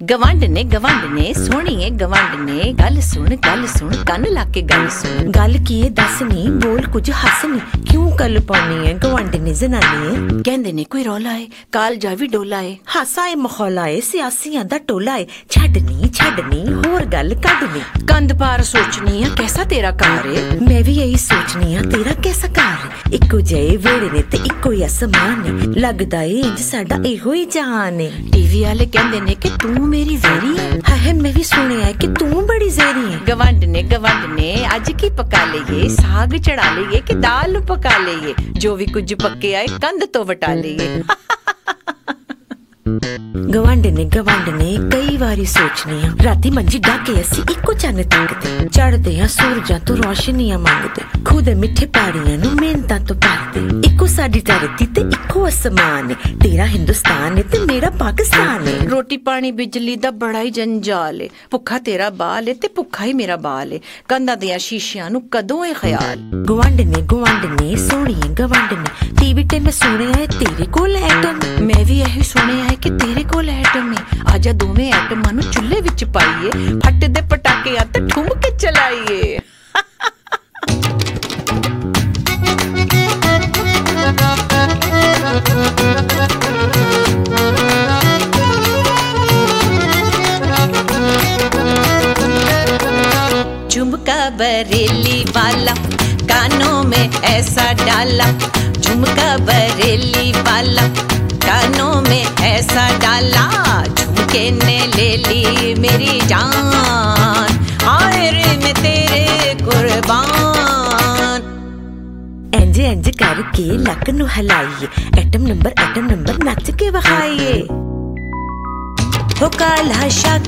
गवांड ने सोहणीए गवांड ने गल सुन कन ला के गल सुन। गल की दस नी बोल कुछ हस नी क्यों कल पानी है गवांड ने जनानी कहंदे ने कोई रौला है काल जा भी डोला है हासा है मखौला है सियासियां दा टोला है छड़नी होर गल कढनी कंध पार सोचनी है कैसा तेरा कार है मैं भी यही सोचनी है तेरा कैसा कार है इको जय वेड़े ने ते इको ही आसमान है लगदा है इंज साडा इहो ही जहान है। टीवी वाले कहंदे ने कि तू मेरी वेरी है मैं भी सुनिया है कि तू बड़ी जेरी है। गवांड ने आज की पका लईए साग चढ़ा लईए कि दाल पका लईए जो भी कुछ पक्के आए कंध तो वटा लईए। गवांड ने कई बारी सोचनी है राती मंजी डाके असी इको चन्न तकदे चढ़दे हां सूरजां तो रोशनियां मंगदे खुद मिठे पहाड़ियां नु मेहनतां तो भरदे इको साडी धरती ते इको आसमान है तेरा हिंदुस्तान है ते मेरा पाकिस्तान है। रोटी पानी बिजली दा बड़ा ही जंजाल है भुखा तेरा बाल है ते भुखा ही मेरा बाल है कंधा दियां शीशियां नु कदों है ख्याल। गवांड ने सोहणीए गवांड ने टीवी ते मैं सुनिया है तेरे कोल एटम मैं भी यही सुनिया है कि तेरे कोल एटम है आजा दोवें एटमां नु चुल्हे विच पाईए फट दे पटाके आ ते ठुम के चलाईए। झुमका बरेली वाला कानों में ऐसा डाला झुमका बरेली वाला कानों में ऐसा डाला झुमके ने ले ली मेरी जान हाय रे मैं तेरे कुर्बान। इंज करके लक नु हलाइए एटम नंबर नच के वखाइए हो काला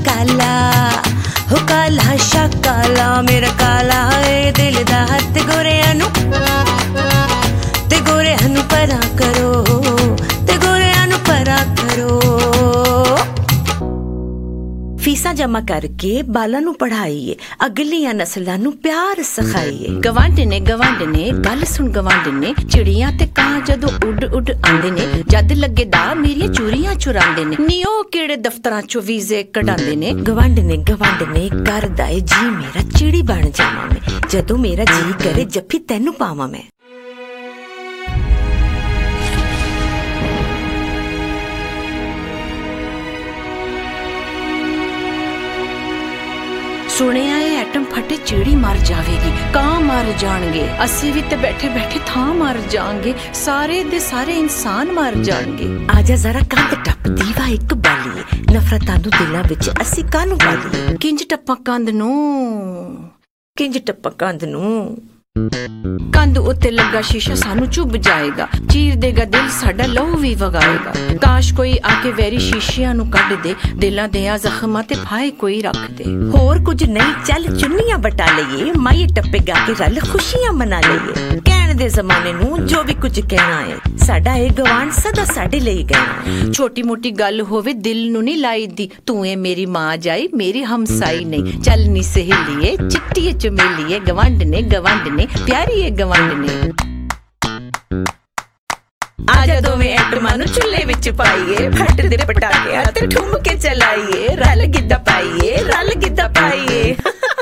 शाकाला मेरा काला है दिल दा हत्थ गोरेआं नु ते गोरेआं नु परा करो ते गोरेआं नु परा करो। फीसा जमा करके बालां नु पढ़ाइए अगलियां नस्लां नु प्यार सिखाइए। गवांड ने गल सुन गवांड ने चिड़ियां ते कां जदों उड़ आंदे ने जद लगे दा मेरियां चूरियां चुरांदे ने नी ओ किहड़े दफ्तरां चों वीजे कढांदे ने। गवांड ने करदा है जी मेरा चिड़ी बन जावां मैं जदों मेरा जी करे जफ्फी तैनू पावां मैं। सुनिया है एटम फटे चिड़ी मर जावेगी कां मर जाणगे असी भी ते बैठे बैठे थां मर जाएंगे सारे दे सारे इंसान मर जाएंगे। आजा जरा कंध टप दीवा एक बालीए नफरतां नू दिलां विच असी कानू बालीए किंज टप्पा कंध नू कंध उत्ते लगा शीशा सानू चुभ जाएगा चीर देगा दिल साडा लहू भी वगाएगा काश कोई आके वैरी शीशियां नु कढ दे दिलां दे जख्मां ते फाहे कोई रख दे। होर कुछ नहीं चल चुन्नियां बटा लईए माई टप्पे गा के रल खुशियां मना लईए कहण दे जमाने नू जो भी कुछ कहना है साडा ए गवांड सदा साडे लई गया। छोटी मोटी गल होवे दिल नु नहीं लाई दी तू ए मेरी मां जाई मेरी हमसाई नहीं चल नी सहेलिए चिट्टी चमेलिए गवांड ने प्यारी है गवांड ने। आजा दोवें एटमां नू चुल्हे विच पाईए फट दे पटाके ते ठुम के चलाइए रल गिद्दा पाईए